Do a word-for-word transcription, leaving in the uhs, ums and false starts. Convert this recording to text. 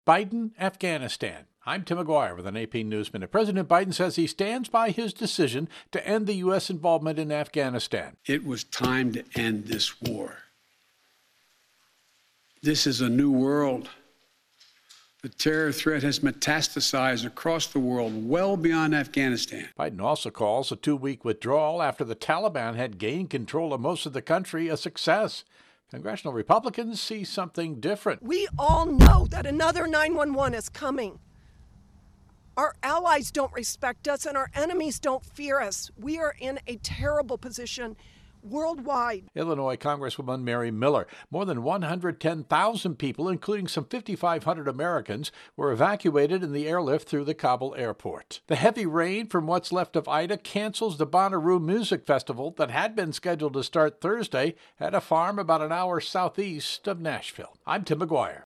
Biden, Afghanistan. I'm Tim McGuire with an A P News Minute. President Biden says he stands by his decision to end the U S involvement in Afghanistan. It was time to end this war. This is a new world. The terror threat has metastasized across the world, well beyond Afghanistan. Biden also calls a two-week withdrawal after the Taliban had gained control of most of the country a success. Congressional Republicans see something different. We all know that another nine one one is coming. Our allies don't respect us and our enemies don't fear us. We are in a terrible position worldwide. Illinois Congresswoman Mary Miller. More than one hundred ten thousand people, including some five thousand five hundred Americans, were evacuated in the airlift through the Kabul airport. The heavy rain from what's left of Ida cancels the Bonnaroo Music Festival that had been scheduled to start Thursday at a farm about an hour southeast of Nashville. I'm Tim McGuire.